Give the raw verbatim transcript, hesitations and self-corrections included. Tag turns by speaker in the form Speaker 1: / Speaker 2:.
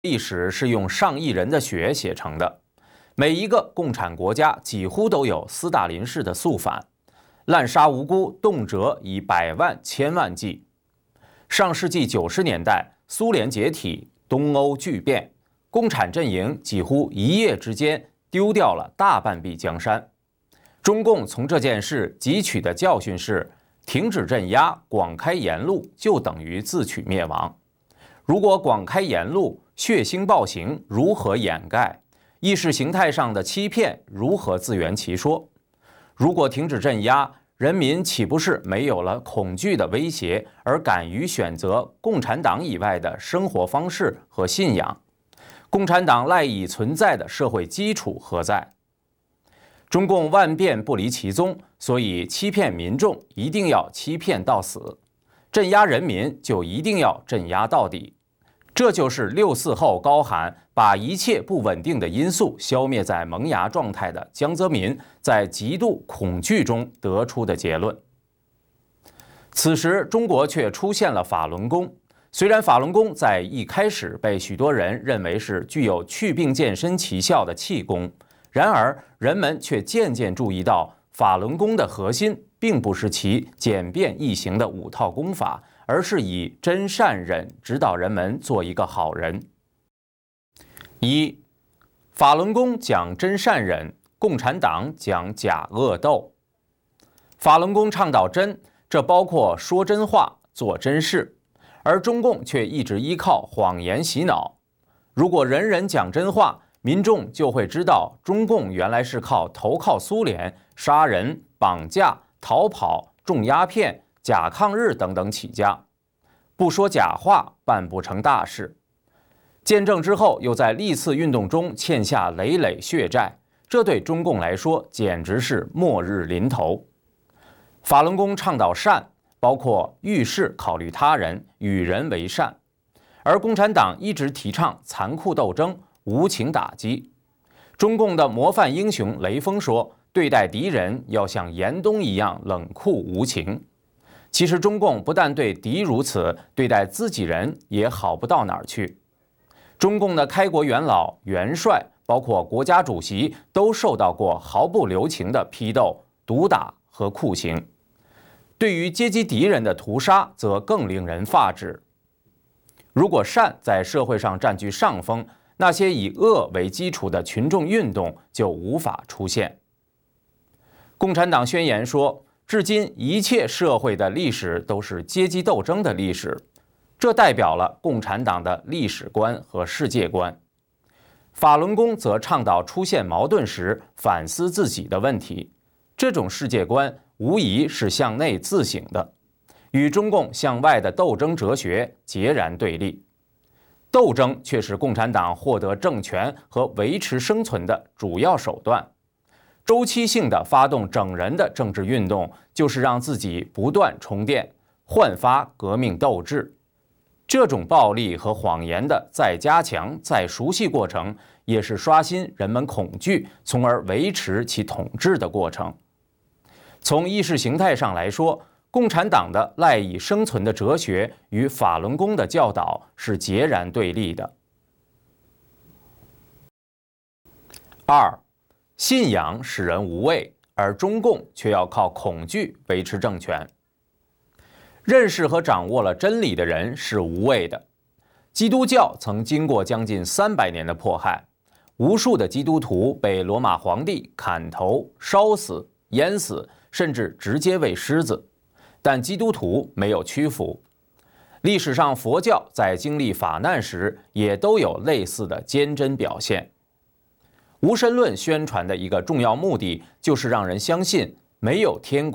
Speaker 1: 历史是用上亿人的血写成的，每一个共产国家几乎都有斯大林式的肃反，滥杀无辜，动辄以百万、千万计。上世纪九十年代，苏联解体，东欧剧变，共产阵营几乎一夜之间丢掉了大半壁江山。中共从这件事汲取的教训是：停止镇压，广开言路，就等于自取灭亡。如果广开言路，血腥暴行如何掩盖？意识形态上的欺骗如何自圆其说？如果停止镇压，人民岂不是没有了恐惧的威胁，而敢于选择共产党以外的生活方式和信仰？共产党赖以存在的社会基础何在？中共万变不离其宗，所以欺骗民众一定要欺骗到死，镇压人民就一定要镇压到底。这就是六四后高喊把一切不稳定的因素消灭在萌芽状态的江泽民在极度恐惧中得出的结论。此时中国却出现了法轮功，虽然法轮功在一开始被许多人认为是具有祛病健身奇效的气功，然而人们却渐渐注意到，法轮功的核心并不是其简便易行的五套功法，而是以真善忍指导人们做一个好人。一，法轮功讲真善忍，共产党讲假恶斗。法轮功倡导真，这包括说真话、做真事，而中共却一直依靠谎言洗脑。如果人人讲真话，民众就会知道中共原来是靠投靠苏联、杀人、绑架、逃跑、种鸦片、假抗日等等起家，不说假话，办不成大事。建政之后，又在历次运动中欠下累累血债，这对中共来说简直是末日临头。法轮功倡导善，包括遇事考虑他人，与人为善，而共产党一直提倡残酷斗争、无情打击。中共的模范英雄雷锋说，对待敌人要像严冬一样冷酷无情。其实中共不但对敌如此，对待自己人也好不到哪儿去。中共的开国元老、元帅，包括国家主席，都受到过毫不留情的批斗、毒打和酷刑。对于阶级敌人的屠杀，则更令人发指。如果善在社会上占据上风，那些以恶为基础的群众运动就无法出现。共产党宣言说，至今一切社会的历史都是阶级斗争的历史，这代表了共产党的历史观和世界观。法轮功则倡导出现矛盾时反思自己的问题，这种世界观无疑是向内自省的，与中共向外的斗争哲学截然对立。斗争却是共产党获得政权和维持生存的主要手段。周期性的发动整人的政治运动，就是让自己不断充电，焕发革命斗志。这种暴力和谎言的再加强、再熟悉过程，也是刷新人们恐惧，从而维持其统治的过程。从意识形态上来说，共产党的赖以生存的哲学与法轮功的教导是截然对立的。二，信仰使人无畏，而中共却要靠恐惧维持政权。认识和掌握了真理的人是无畏的。基督教曾经过将近三百年的迫害，无数的基督徒被罗马皇帝砍头、烧死、淹死，甚至直接喂狮子。但基督徒没有屈服。历史上佛教在经历法难时，也都有类似的坚贞表现。无神论宣传的一个重要目的，就是让人相信没有天国。